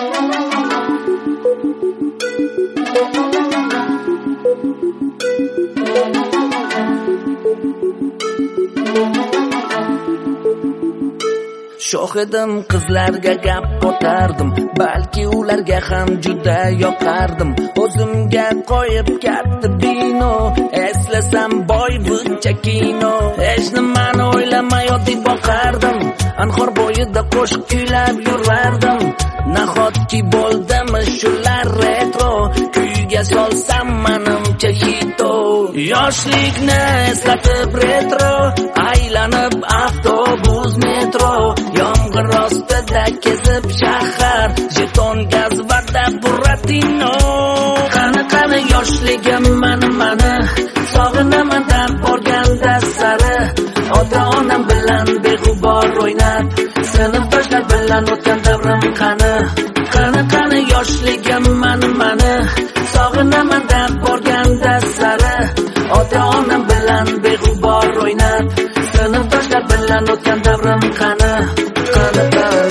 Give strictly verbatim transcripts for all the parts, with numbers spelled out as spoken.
Shohidim qizlarga gap qotardim, balki ularga ham juda yoqardim. O'zimga qo'yib katta bino, eslasam boy buncha kino. Hech nimani o'ylamay oddiy boqardim, anhor bo'yida qo'shiq kuylab yurardim. Nahotki bo'ldimi shular retro, kuyga solsam manimcha hito. Yoshlikni eslatib retro, aylanib avtobus metro, yomg'ir ostida kezib shahar, jeton gaz vada buratino. Qani qani yoshligim mani mani, sog'inaman dam borganda sari, ota onam bilan beg'ubor o'ynab, sinfdoshlar bilan o'tgan davrim qani. Qani qani yoshligim mani mani, sog'inaman dam borganda sari, ota onam bilan beg'ubor o'ynab, sinfdoshlar bilan o'tgan davrim qani. Qani qani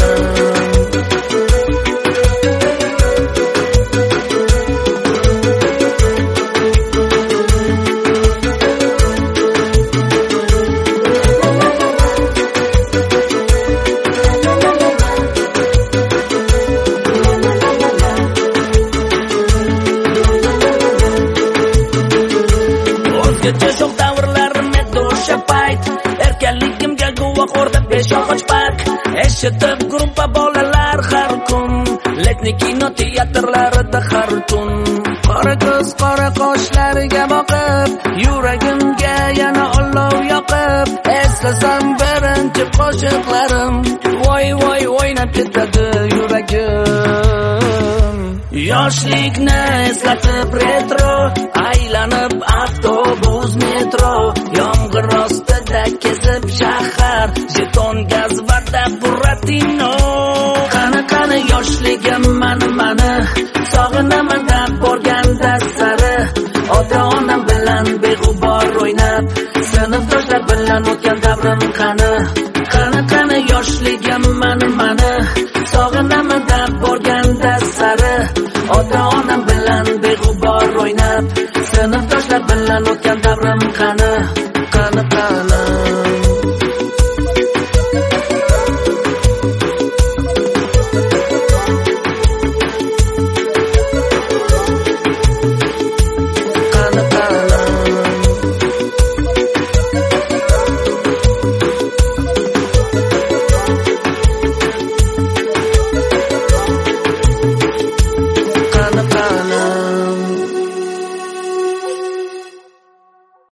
Shoh davrlarim edi o'sha payt, erkanligimga guvoh o'rda besh og'och park. Eshitib gruppa bolalar har kun, letni kino teatrlarida har tun. Qora ko'z qora qoshlariga boqib, yuragimga yana olov yoqib, eslasam birinchi qo'shiqlarim, voy voy o'ynab ketadi yuragim. Yoshlikni eslatib retro, aylanib avtobus metro, yomg'ir ostida kezib shahar, jeton gaz vada buratino. Qani qani yoshligim mani mani, sog'inaman dam borganda sari, ota onam bilan beg'ubor o'ynab, sinfdoshlar bilan o'tgan davrim qani. Qani qani yoshligim mani mani, sog'inaman dam borganda sari, ota onam bilan beg'ubor o'ynab, sinfdoshlar bilan o'tgan davrim qani.